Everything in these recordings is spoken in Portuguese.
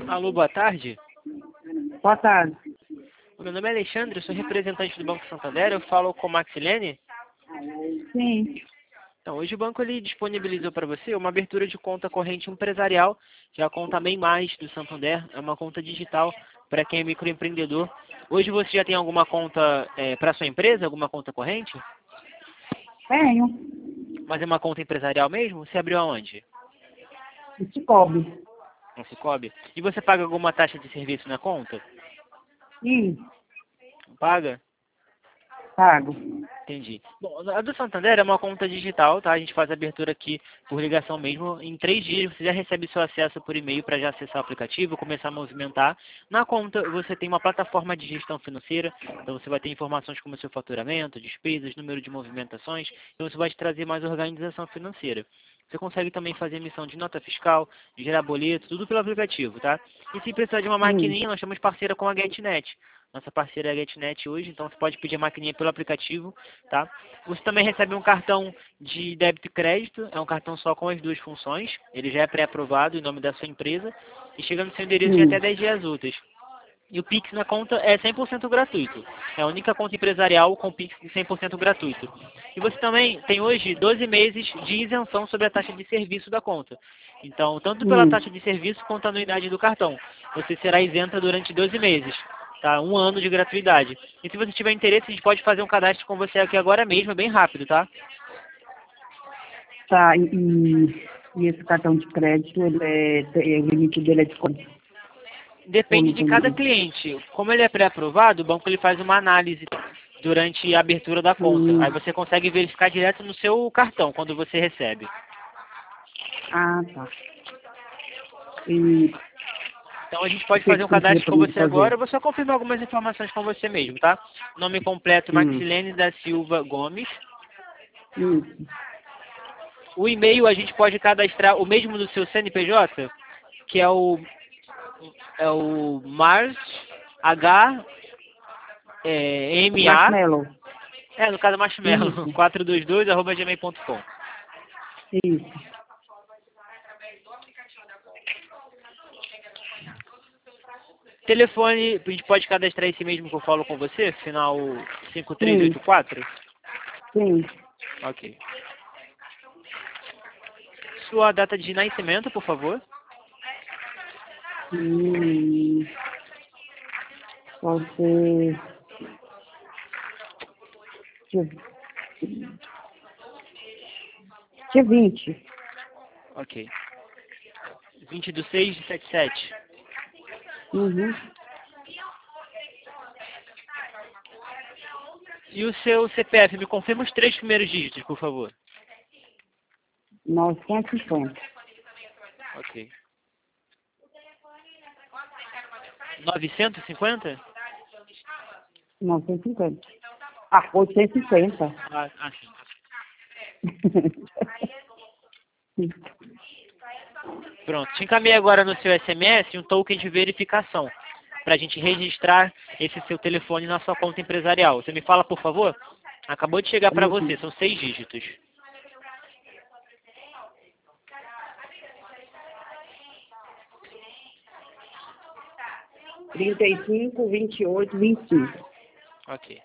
Alô, boa tarde. Boa tarde. Meu nome é Alexandre, eu sou representante do Banco Santander, eu falo com a Maxilene. Sim. Então, hoje o banco ele disponibilizou para você uma abertura de conta corrente empresarial, que é a conta Bem Mais do Santander, é uma conta digital para quem é microempreendedor. Hoje você já tem alguma conta para sua empresa, alguma conta corrente? Tenho. Mas é uma conta empresarial mesmo? Você abriu aonde? O Cicobi. No Cicobi. E você paga alguma taxa de serviço na conta? Sim. Paga? Pago. Entendi. Bom, a do Santander é uma conta digital, tá? A gente faz a abertura aqui por ligação mesmo. Em 3 dias você já recebe seu acesso por e-mail para já acessar o aplicativo, começar a movimentar. Na conta você tem uma plataforma de gestão financeira, então você vai ter informações como seu faturamento, despesas, número de movimentações, então isso vai te trazer mais organização financeira. Você consegue também fazer emissão de nota fiscal, gerar boleto, tudo pelo aplicativo, tá? E se precisar de uma Sim. maquininha, nós estamos parceira com a GetNet. Nossa parceira é a GetNet hoje, então você pode pedir a maquininha pelo aplicativo, tá? Você também recebe um cartão de débito e crédito, é um cartão só com as duas funções, ele já é pré-aprovado em nome da sua empresa e chega no seu endereço em até Sim. 10 dias úteis. E o Pix na conta é 100% gratuito. É a única conta empresarial com Pix de 100% gratuito. E você também tem hoje 12 meses de isenção sobre a taxa de serviço da conta. Então, tanto pela taxa de serviço quanto a anuidade do cartão. Você será isenta durante 12 meses. Tá? 1 ano de gratuidade. E se você tiver interesse, a gente pode fazer um cadastro com você aqui agora mesmo, é bem rápido, tá? Tá, e esse cartão de crédito, o limite dele é de quanto? Ou Depende não de tem cada limite? cliente. Como ele é pré-aprovado, o banco ele faz uma análise durante a abertura da conta. Aí você consegue verificar direto no seu cartão quando você recebe. Ah, tá. E Então a gente o pode que fazer que um precisa cadastro para com mim você agora. fazer? Eu vou só confirmar algumas informações com você mesmo, tá? Nome completo Hum. Maxilene da Silva Gomes. Isso. O e-mail a gente pode cadastrar o mesmo do seu CNPJ, que é o Mars H MA, Marshmallow. no caso Marshmallow, Isso. 422@gmail.com. Isso. Telefone, a gente pode cadastrar esse mesmo que eu falo com você, final Sim. 5384? Sim. Ok. Sua data de nascimento, por favor. Hum. Pode ser... Dia 20. Ok. 20/6/77. Uhum. E o seu CPF, me confirma os 3 primeiros dígitos, por favor. 950. Ok. 950? 950. Ah, 850. Sim. Pronto. Te encaminhei agora no seu SMS um token de verificação para a gente registrar esse seu telefone na sua conta empresarial. Você me fala, por favor? Acabou de chegar para você, são 6 dígitos. 35, 28, 25. Ok.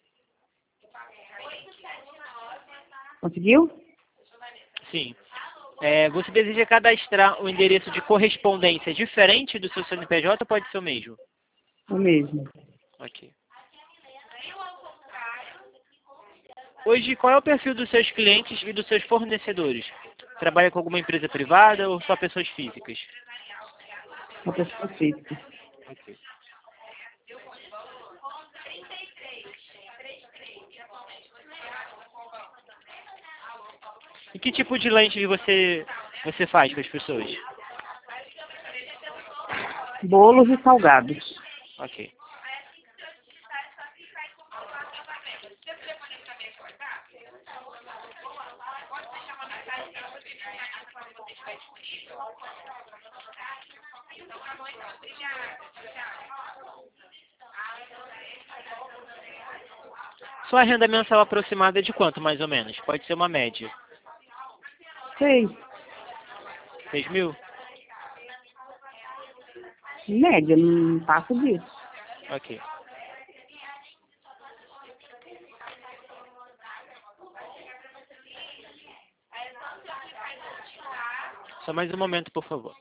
Conseguiu? Sim. Você deseja cadastrar um endereço de correspondência diferente do seu CNPJ ou pode ser o mesmo? O mesmo. Ok. Hoje, qual é o perfil dos seus clientes e dos seus fornecedores? Trabalha com alguma empresa privada ou só pessoas físicas? Uma pessoa física. Ok. E que tipo de lanche você faz para as pessoas? Bolos e salgados. Ok. Sua renda mensal aproximada é de quanto, mais ou menos? Pode ser uma média. 6. 6 mil? Em média, não passa disso. Ok. Só mais um momento, por favor.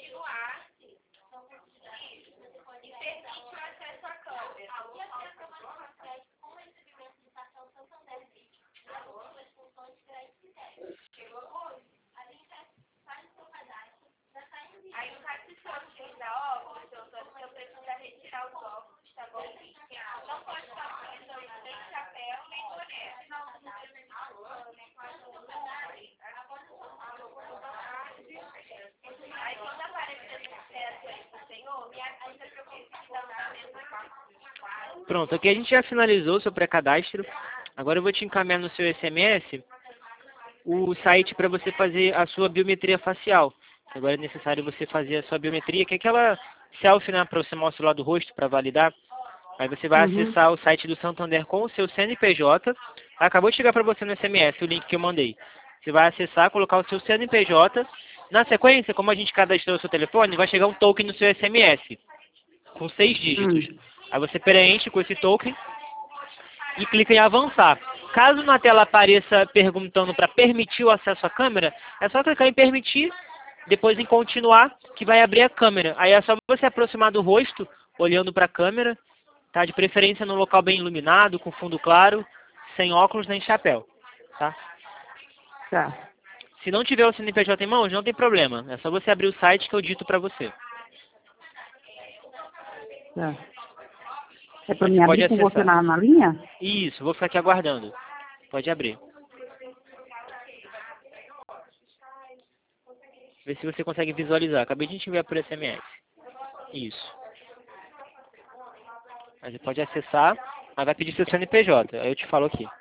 Pronto, aqui a gente já finalizou o seu pré-cadastro. Agora eu vou te encaminhar no seu SMS o site para você fazer a sua biometria facial. Agora é necessário você fazer a sua biometria, que é aquela selfie, né, para você mostrar o lado do rosto para validar. Aí você vai acessar o site do Santander com o seu CNPJ. Acabou de chegar para você no SMS o link que eu mandei. Você vai acessar, colocar o seu CNPJ. Na sequência, como a gente cadastrou o seu telefone, vai chegar um token no seu SMS com 6 dígitos. Aí você preenche com esse token e clica em avançar. Caso na tela apareça perguntando para permitir o acesso à câmera, é só clicar em permitir, depois em continuar, que vai abrir a câmera. Aí é só você aproximar do rosto, olhando para a câmera, tá? De preferência num local bem iluminado, com fundo claro, sem óculos nem chapéu, tá? Tá. Se não tiver o CNPJ em mãos, não tem problema. É só você abrir o site que eu dito para você. Tá. É para me abrir com você na linha? Isso, vou ficar aqui aguardando. Pode abrir. Vê se você consegue visualizar. Acabei de te enviar por SMS. Isso. Aí você pode acessar, mas vai pedir seu CNPJ. Aí eu te falo aqui.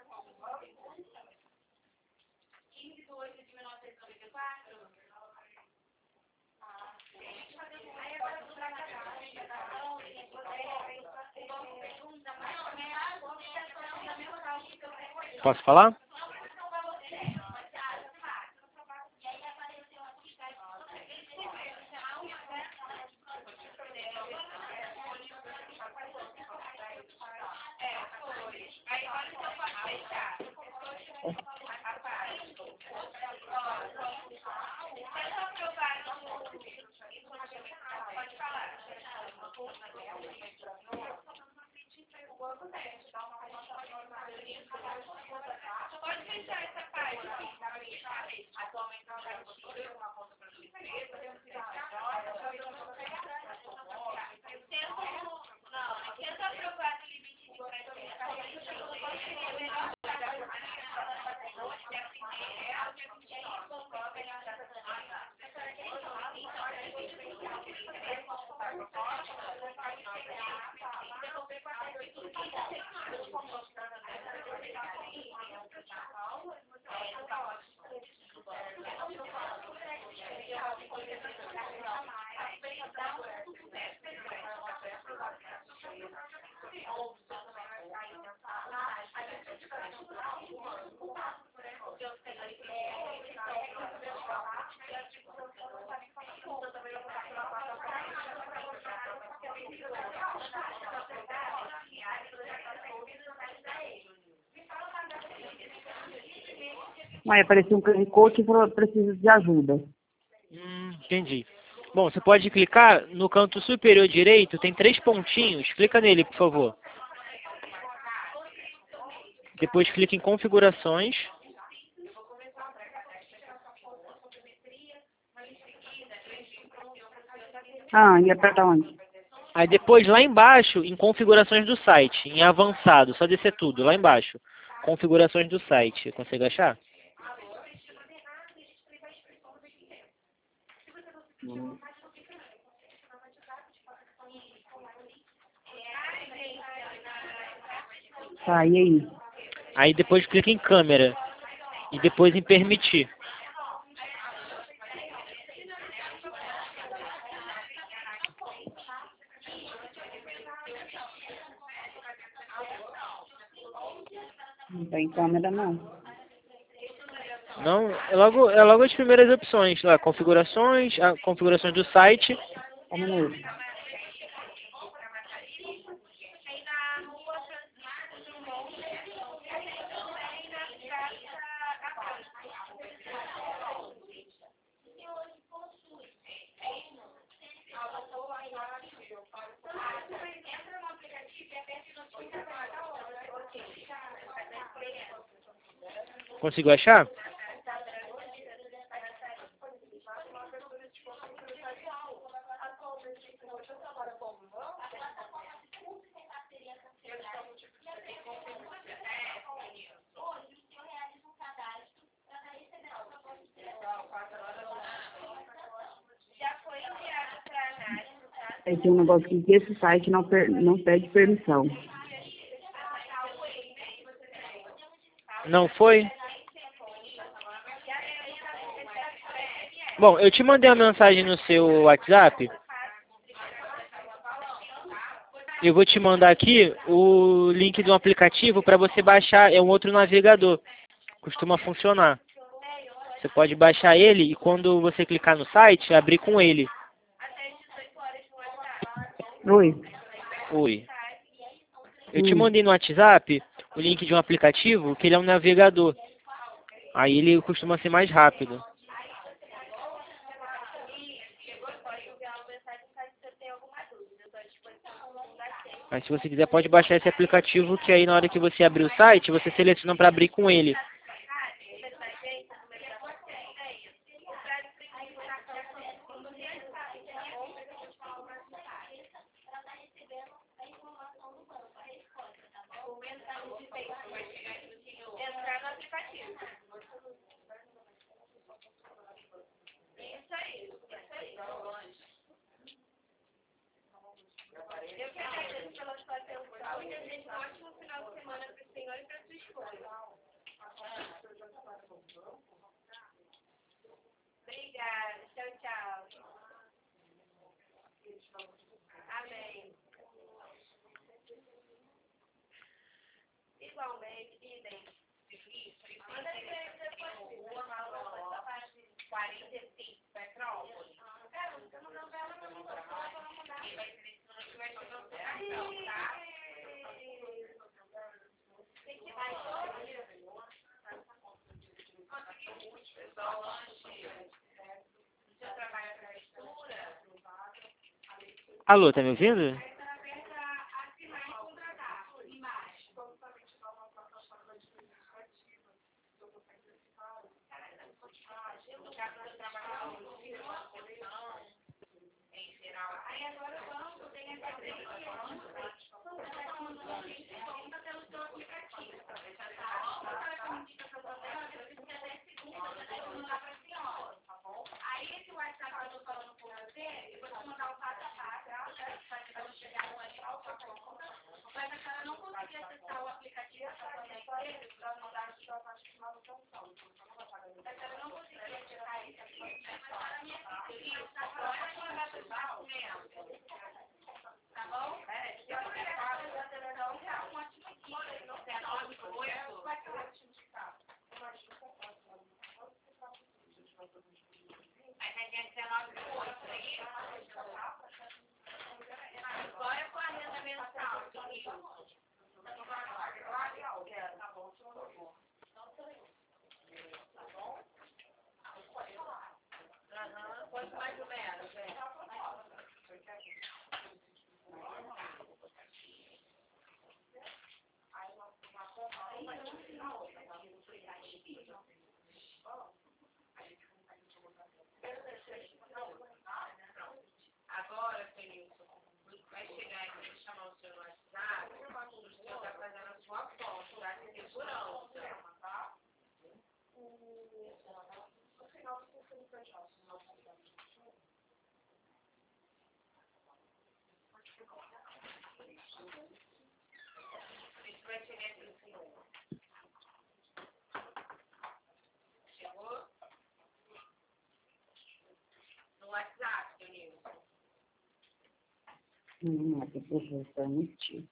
Posso falar? Aí apareceu um QR Code e falou, precisa de ajuda. Entendi. Bom, você pode clicar no canto superior direito, tem 3 pontinhos. Clica nele, por favor. Depois clica em configurações. E aperta onde? Aí depois lá embaixo, em configurações do site, em avançado, só descer tudo, lá embaixo. Configurações do site. Consegue achar? Tá, e aí? Aí depois clica em câmera. E depois em permitir. Não tem câmera, não. Não, é logo as primeiras opções. Lá, configurações, configurações do site. Um minuto. Conseguiu achar? Aí tem um negócio aqui que esse site não pede permissão. Não foi? Bom, eu te mandei uma mensagem no seu WhatsApp. Eu vou te mandar aqui o link de um aplicativo para você baixar. É um outro navegador. Costuma funcionar. Você pode baixar ele e quando você clicar no site, abrir com ele. Oi. Oi. Eu te mandei no WhatsApp o link de um aplicativo que ele é um navegador. Aí ele costuma ser mais rápido. Mas se você quiser pode baixar esse aplicativo que aí na hora que você abrir o site, você seleciona para abrir com ele. Obrigada. Tchau, tchau. Amém. Igualmente, idem. Manda aí pra ele depois. Rua Malona, 45, Petrópolis. Cara, você não deu ela, não vou mandar. E vai ser se não tiver consideração, tá? Tem que mais hoje. Consegui muito, pessoal, lanche. Seu trabalho para a leitura. Alô, tá me ouvindo? Mas a senhora não conseguia acessar o aplicativo para mandar a sua parte de manutenção. A senhora não conseguia acessar esse aplicativo. Tá bom? Se eu pegar a atenção, é um ótimo aqui. Vai ser ótimo de carro. Aí vai ter 19,8 aí. Agora com a renda mensal. Tá bom, quanto mais ou menos, agora, Felício, vai chegar e vai chamar o seu WhatsApp, o senhor vai fazer a sua foto, tá? De segurança. No final do curso fechado. Isso vai chegar aqui no senhor. Chegou? No WhatsApp, Felício. A pessoa já está mentindo.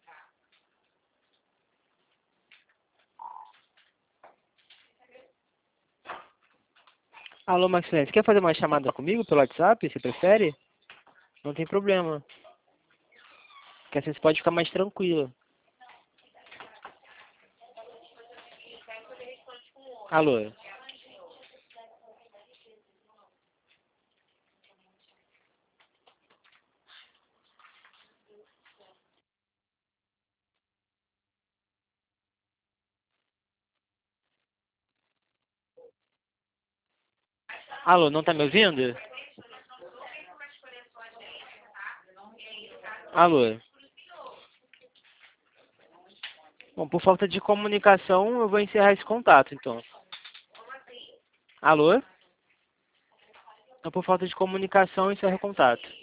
Alô, Maxilene, você quer fazer uma chamada comigo pelo WhatsApp? Você prefere? Não tem problema. Porque assim você pode ficar mais tranquilo. Alô? Alô, não tá me ouvindo? Alô? Bom, por falta de comunicação, eu vou encerrar esse contato, então. Alô? Então, por falta de comunicação, eu encerro o contato.